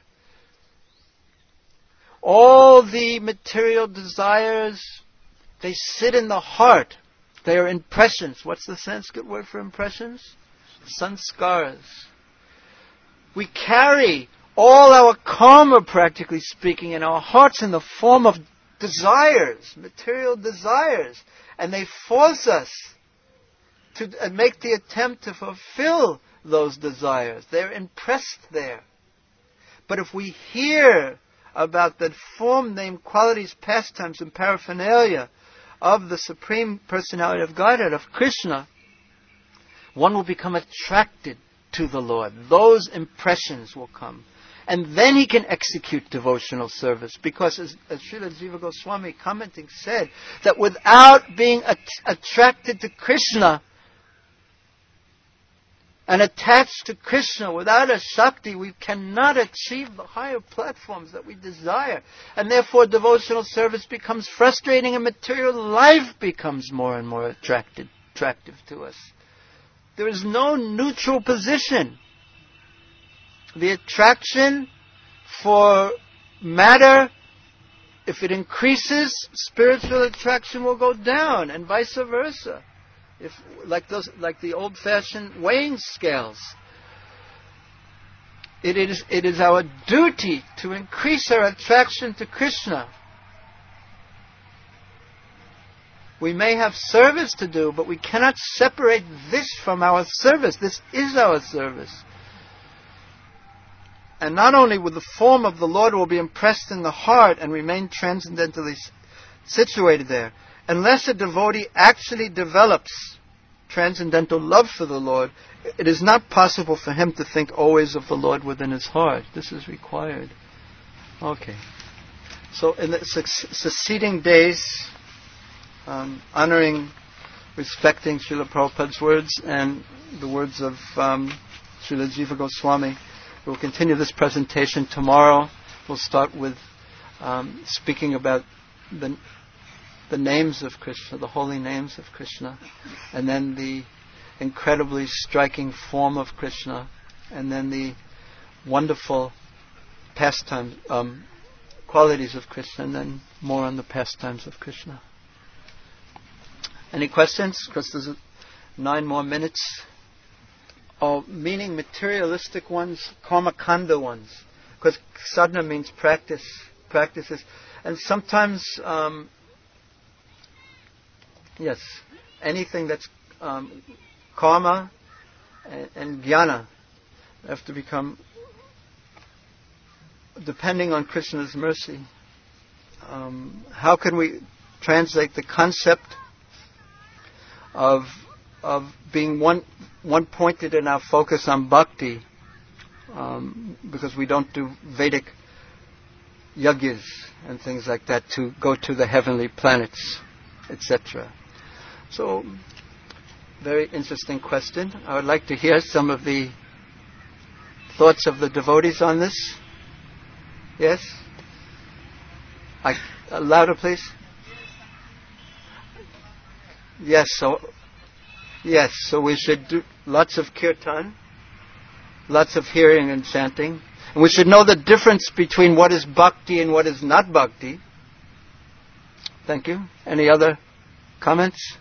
All the material desires, they sit in the heart. They are impressions. What's the Sanskrit word for impressions? Sanskaras. We carry all our karma, practically speaking, in our hearts in the form of desires, material desires. And they force us to make the attempt to fulfill those desires. They're impressed there. But if we hear about the form, name, qualities, pastimes, and paraphernalia of the Supreme Personality of Godhead, of Krishna, one will become attracted to the Lord. Those impressions will come. And then he can execute devotional service. Because as, as Srila Jiva Goswami commenting said, that without being at- attracted to Krishna and attached to Krishna, without a Shakti, we cannot achieve the higher platforms that we desire. And therefore devotional service becomes frustrating and material life becomes more and more attracted, attractive to us. There is no neutral position. The attraction for matter, if it increases, spiritual attraction will go down, and vice versa. If, like those, like the old-fashioned weighing scales. It is, it is our duty to increase our attraction to Krishna. We may have service to do, but we cannot separate this from our service. This is our service. And not only will the form of the Lord will be impressed in the heart and remain transcendentally situated there, unless a devotee actually develops transcendental love for the Lord, it is not possible for him to think always of the Lord within his heart. This is required. Okay. So in the succeeding days, um, honoring, respecting Srila Prabhupada's words and the words of um, Srila Jiva Goswami, we'll continue this presentation tomorrow. We'll start with um, speaking about the the names of Krishna, the holy names of Krishna, and then the incredibly striking form of Krishna, and then the wonderful pastime um, qualities of Krishna, and then more on the pastimes of Krishna. Any questions? Because there's nine more minutes. Oh, meaning materialistic ones, karmakanda ones, because sadhana means practice, practices, and sometimes. Um, Yes, anything that's um, karma and, and jnana have to become, depending on Krishna's mercy. Um, how can we translate the concept of of being one one pointed in our focus on bhakti, um, because we don't do Vedic yajnas and things like that to go to the heavenly planets, et cetera. So, very interesting question. I would like to hear some of the thoughts of the devotees on this. Yes? I, uh, louder, please. Yes, so yes, so we should do lots of kirtan, lots of hearing and chanting, and we should know the difference between what is bhakti and what is not bhakti. Thank you. Any other comments?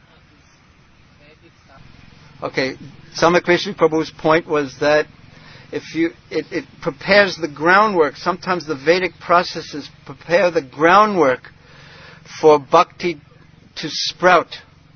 Okay, Samakrishi Prabhu's point was that if you, it, it prepares the groundwork. Sometimes the Vedic processes prepare the groundwork for bhakti to sprout.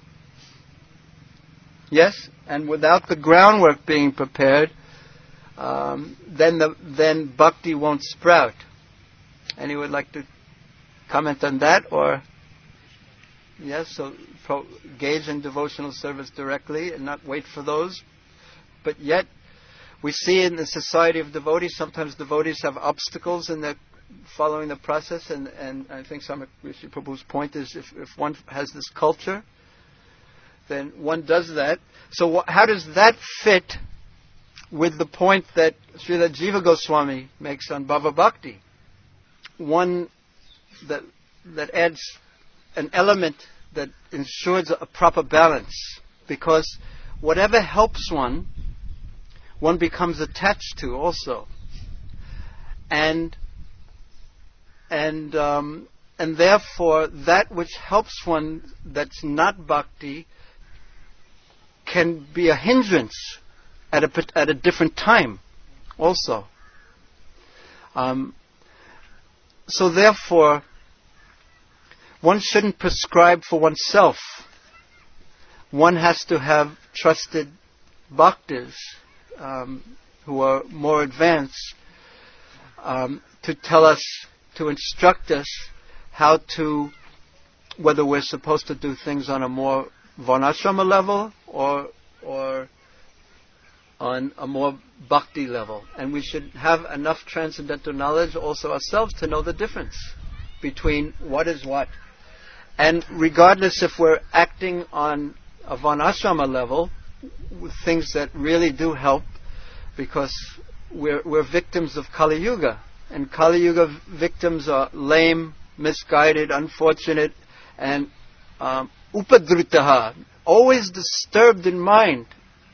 Yes, and without the groundwork being prepared, um, then the then bhakti won't sprout. Anyone would like to comment on that, or? Yes, so pro- engage in devotional service directly and not wait for those. But yet, we see in the society of devotees, sometimes devotees have obstacles in the following the process, and, and I think Samakrishi Prabhu's point is if, if one has this culture, then one does that. So wh- how does that fit with the point that Srila Jiva Goswami makes on Bhava Bhakti? One that that adds an element that ensures a proper balance, because whatever helps one one becomes attached to also. And and um, and therefore that which helps one that's not bhakti can be a hindrance at a at a different time also. Um, so therefore, one shouldn't prescribe for oneself. One has to have trusted bhaktas um, who are more advanced um, to tell us, to instruct us how to, whether we're supposed to do things on a more varnashrama level or or on a more bhakti level. And we should have enough transcendental knowledge also ourselves to know the difference between what is what. And regardless if we're acting on a varnashrama level, with things that really do help, because we're, we're victims of Kali Yuga. And Kali Yuga victims are lame, misguided, unfortunate, and um, upadritaha, always disturbed in mind.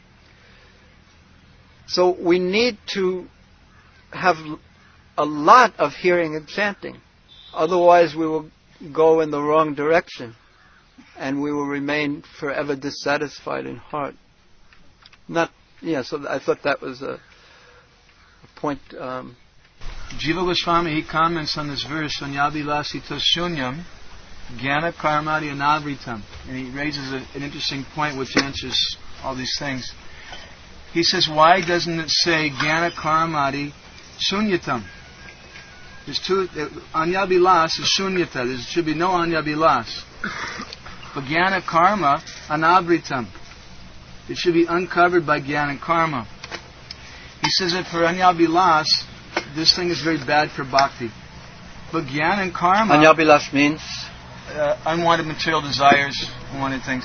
So we need to have a lot of hearing and chanting. Otherwise we will go in the wrong direction and we will remain forever dissatisfied in heart. Not, yeah, so I thought that was a, a point. Um, Jiva Goswami, he comments on this verse, Anyabilasita Shunyam, Jnana Karmadi Anavritam. And he raises a, an interesting point which answers all these things. He says, why doesn't it say Jnana Karmadi Shunyatam? There's two, Anyabilas is Shunyata. There should be no Anyabilas. But Jnana Karma Anavritam. It should be uncovered by Jnana Karma. He says that for Anyabilas, this thing is very bad for bhakti. But Jnana and Karma... Anyabilas means? Uh, unwanted material desires, unwanted things.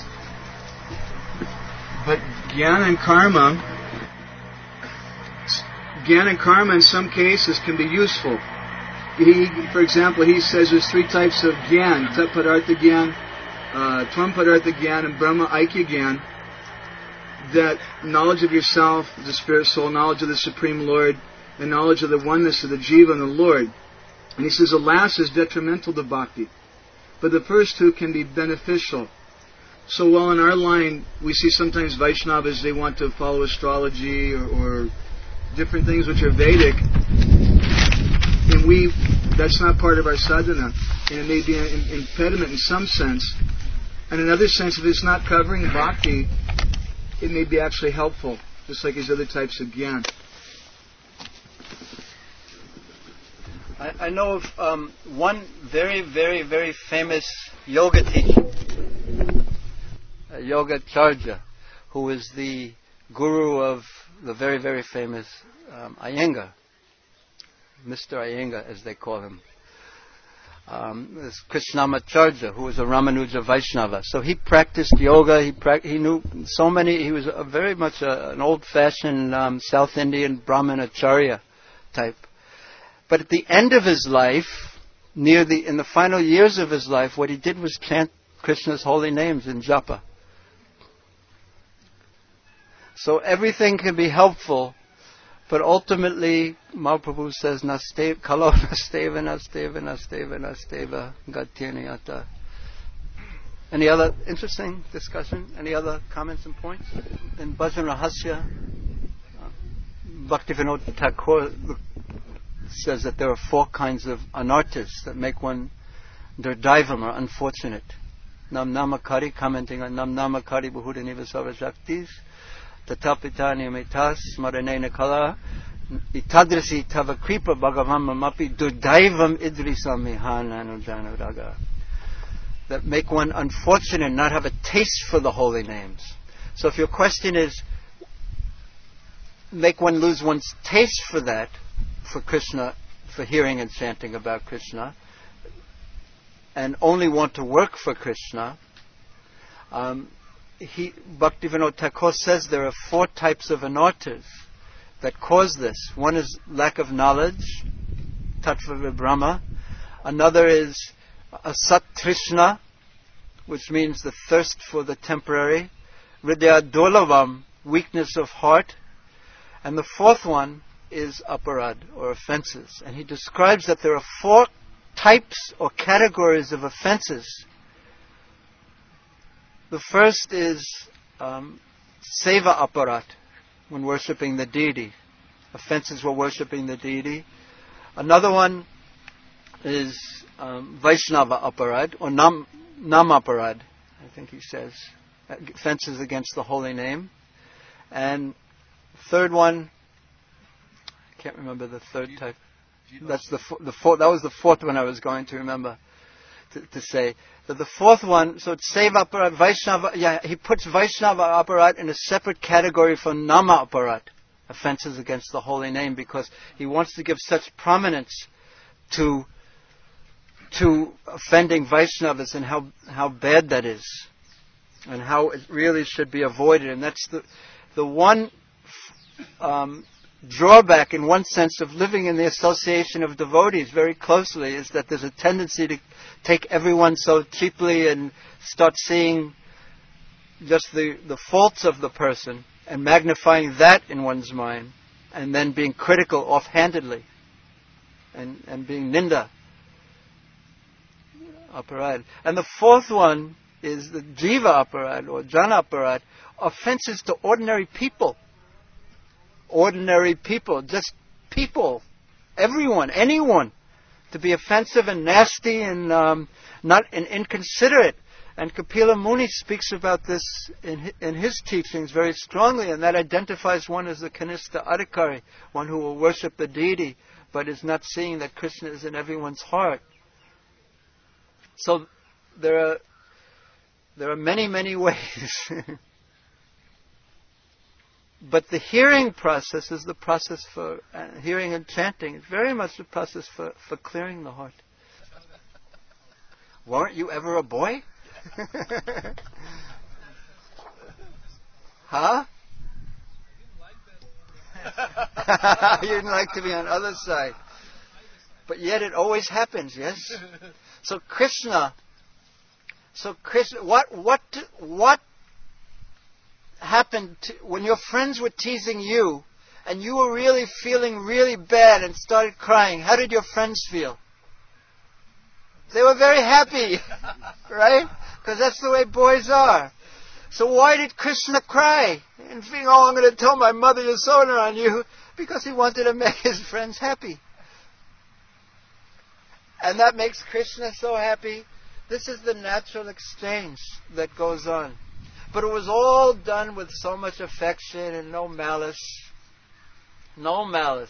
But Jnana and Karma... Jnana and Karma in some cases can be useful. He, for example, he says there's three types of Jnana. Tat Padartha Jnana, uh, Tvam Padartha Jnana, and Brahma Aikya Jnana. That knowledge of yourself, the spirit soul, knowledge of the Supreme Lord, and knowledge of the oneness of the Jiva and the Lord. And he says the last is detrimental to bhakti. But the first two can be beneficial. So while in our line we see sometimes Vaishnavas, they want to follow astrology or, or different things which are Vedic, and we, that's not part of our sadhana, and it may be an impediment in some sense. And in another sense, if it's not covering bhakti, it may be actually helpful, just like these other types of jnana. I, I know of um, one very, very, very famous yoga teacher, Yogacharya, who is the guru of the very, very famous um, Iyengar, Mister Iyengar, as they call him. Um, this Krishnamacharya, who was a Ramanuja Vaishnava. So he practiced yoga. He pra- he knew so many. He was a very much a, an old-fashioned um, South Indian Brahmanacharya type. But at the end of his life, near the in the final years of his life, what he did was chant Krishna's holy names in japa. So everything can be helpful, but ultimately, Mahaprabhu says, Nastev, Kalo Nasteva, Nasteva, Nasteva, Nasteva, Gatyanyata. Any other interesting discussion? Any other comments and points? In Bhajan Rahasya, uh, Bhaktivinoda Thakur says that there are four kinds of anarthas that make one durdaivam, or unfortunate. Nam Namakari, commenting on Nam Namakari Bahudaniva Sarvajaktis, Tatapitani Mitas, Maranena Kala, Itadrasi Tava Kripa Bhagavam Mapi Durdaivam Idrisa Mihana Nujana Raga. That make one unfortunate, not have a taste for the holy names. So if your question is, make one lose one's taste for that, for Krishna, for hearing and chanting about Krishna, and only want to work for Krishna, um, He, Bhaktivinoda Thakur says there are four types of anarthas that cause this. One is lack of knowledge, tattva Brahma. Another is asat trishna, which means the thirst for the temporary. Hridaya dolavam, weakness of heart. And the fourth one is aparad, or offenses. And he describes that there are four types or categories of offenses. The first is um, seva aparat, when worshipping the deity. Offenses while worshipping the deity. Another one is um, Vaishnava aparad, or nam, nam aparad, I think he says. Offenses against the holy name. And third one, I can't remember the third type. That's the the fourth. That was the fourth one I was going to remember to, to say. That the fourth one, so it's Seva aparat, Vaishnava. Yeah, he puts Vaishnava aparat in a separate category from Nama aparat, offenses against the holy name, because he wants to give such prominence to to offending Vaishnavas and how how bad that is, and how it really should be avoided. And that's the the one um, drawback, in one sense, of living in the association of devotees very closely, is that there's a tendency to take everyone so cheaply and start seeing just the, the faults of the person and magnifying that in one's mind, and then being critical offhandedly and, and being ninda. Aparad. And the fourth one is the jiva aparad, or jana aparad, offenses to ordinary people. Ordinary people, just people, everyone, anyone, to be offensive and nasty and um, not and inconsiderate. And Kapila Muni speaks about this in his, in his teachings very strongly, and that identifies one as the Kanistha Adhikari, one who will worship the deity, but is not seeing that Krishna is in everyone's heart. So there are there are many, many ways. But the hearing process is the process for uh, hearing and chanting. It's very much the process for, for clearing the heart. Weren't you ever a boy? Huh? You didn't like to be on the other side. But yet it always happens, yes? So Krishna, so Krishna, what, what, what happened to, when your friends were teasing you and you were really feeling really bad and started crying? How did your friends feel? They were very happy, right? Because that's the way boys are. So why did Krishna cry and think, oh, I'm going to tell my mother Yasoda on you? Because he wanted to make his friends happy. And that makes Krishna so happy. This is the natural exchange that goes on. But it was all done with so much affection and no malice. No malice.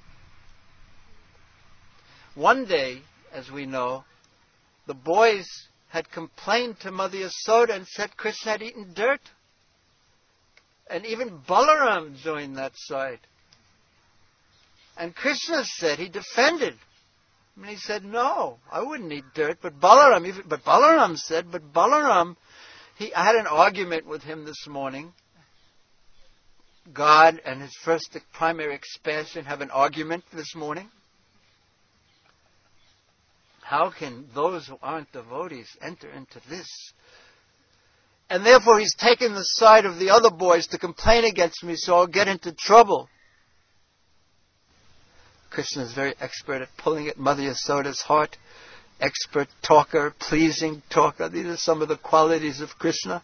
One day, as we know, the boys had complained to Mother Yasoda and said Krishna had eaten dirt. And even Balaram joined that side. And Krishna said, he defended. And he said, no, I wouldn't eat dirt. But Balaram, even, but Balaram said, but Balaram, He, I had an argument with him this morning. God and his first primary expansion have an argument this morning. How can those who aren't devotees enter into this? And therefore he's taken the side of the other boys to complain against me, so I'll get into trouble. Krishna is very expert at pulling at Mother Yasoda's heart. Expert talker, pleasing talker. These are some of the qualities of Krishna.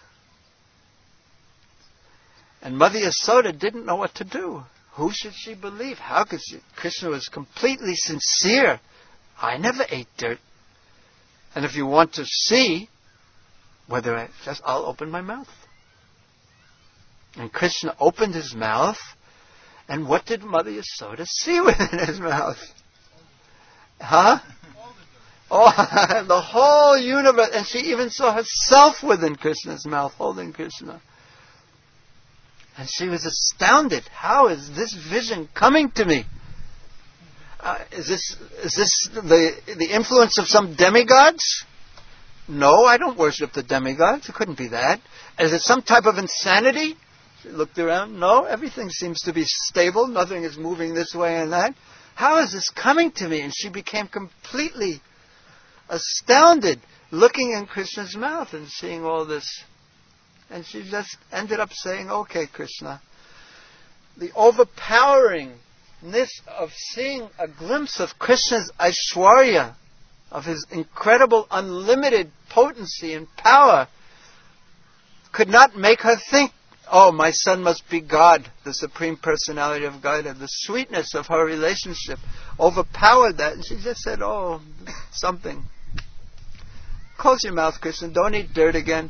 And Mother Yasoda didn't know what to do. Who should she believe? How could she? Krishna was completely sincere. I never ate dirt. And if you want to see whether I just, I'll open my mouth. And Krishna opened his mouth, and what did Mother Yasoda see within his mouth? Huh? Oh, the whole universe. And she even saw herself within Krishna's mouth, holding Krishna. And she was astounded. How is this vision coming to me? Uh, is this is this the the influence of some demigods? No, I don't worship the demigods. It couldn't be that. Is it some type of insanity? She looked around. No, everything seems to be stable. Nothing is moving this way and that. How is this coming to me? And she became completely astounded, looking in Krishna's mouth and seeing all this. And she just ended up saying, okay, Krishna, the overpoweringness of seeing a glimpse of Krishna's Aishwarya, of his incredible unlimited potency and power, could not make her think, oh, my son must be God, the Supreme Personality of Godhead. The sweetness of her relationship overpowered that, and she just said, oh, something. Close your mouth, Krishna. Don't eat dirt again.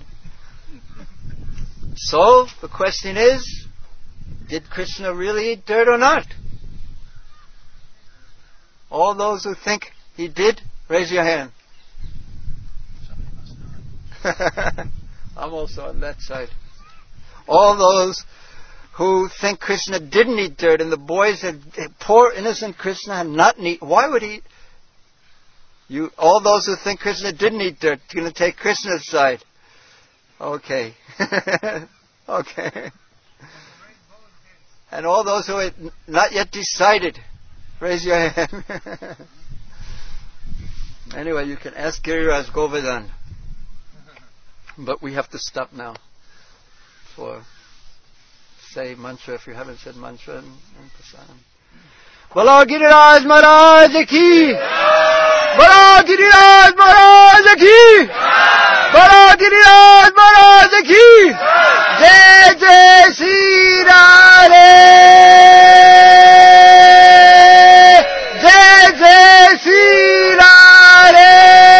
So, the question is, did Krishna really eat dirt or not? All those who think he did, raise your hand. I'm also on that side. All those who think Krishna didn't eat dirt, and the boys had, poor innocent Krishna had not eaten. Why would he? You, all those who think Krishna didn't eat dirt, are going to take Krishna's side. Okay. Okay. And all those who had not yet decided, raise your hand. Anyway, you can ask Giriraj Govardhan. But we have to stop now for say mantra if you haven't said mantra and, and prasadam. Bolo Giriraj Maharaj ki! Bolo Giriraj Maharaj ki! Bolo Giriraj Maharaj ki! Jai Jai Shri Radhe! Jai Jai Shri Radhe!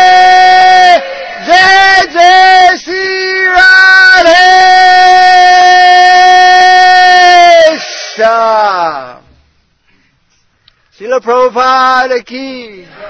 Jai Jai Shri Radhe! Srila Prabhupada ki!